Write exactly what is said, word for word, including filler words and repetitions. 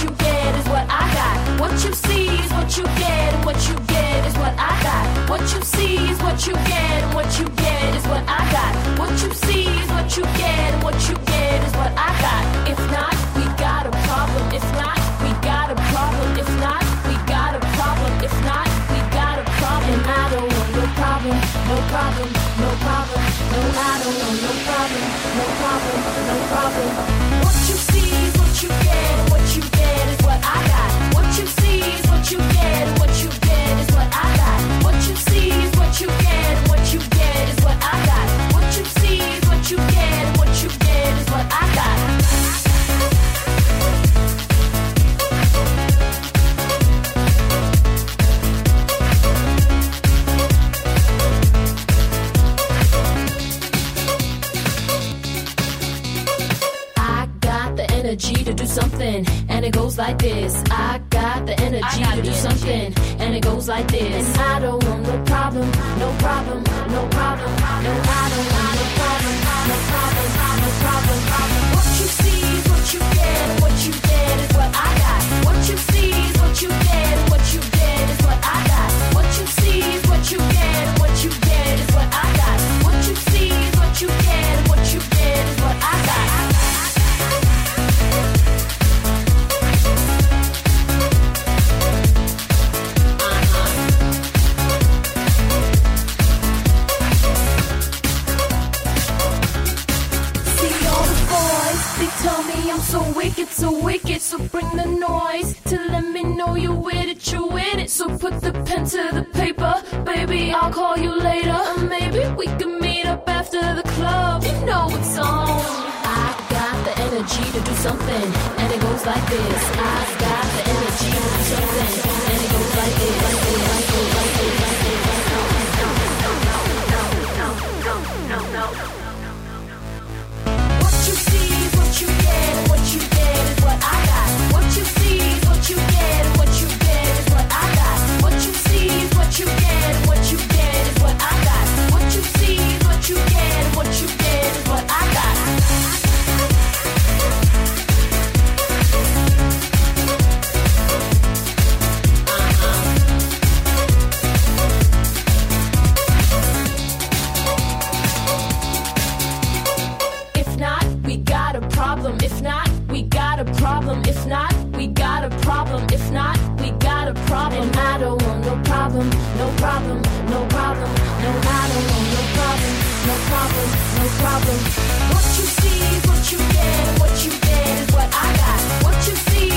you get is what I got. What you see is what you get, and what you get is what I got. What you see is what you get, and what you get is what I got. What you see is what you get, and what you get is what I got. If not, we got a problem. If not, we got a problem. If not, we got a problem. If not, we got a problem. And I don't want no problem, no problem, no problem. No, I don't want no problem, no problem, no problem. What you see is what you get, and what you get is what I got. What you see is what you get, and what you get is what I got. What you see is what you get, and what you get is what I got. What you see is what you get, and what you get is what I got. Energy to do something, and it goes like this. I got the energy got to the do energy. Something, and it goes like this. And I don't want no problem, no problem, no problem. No, I don't want no problem, no problem, no problem. What you see is what you get, and what you get is what I got. What you see is what you get, and what you get is what I got. What you see is what you get, and what you get is what I got. What you see is what you get, and what you get is what I got. Tell me I'm so wicked, so wicked. So bring the noise to let me know you're with it, you're with it. So put the pen to the paper, baby, I'll call you later. Or maybe we can meet up after the club. You know it's on. I got the energy to do something, and it goes like this. I got the energy to do something, and it goes like this, like this, like this, like this, like this. No, no, no, no, no, no, no, no, no. What you see is what you get, and what you get is what I got. What you see is what you get, and what you get is what I got. What you see is what you get, and what you get is what I got. What you see is what you get, and what you get is what I got. If not, we got a problem. If not, we got a problem. If not, we got a problem. And I don't want no problem, no problem, no problem. No, I don't want no problem, no problem, no problem. What you see is what you get, and what you get is what I got. What you see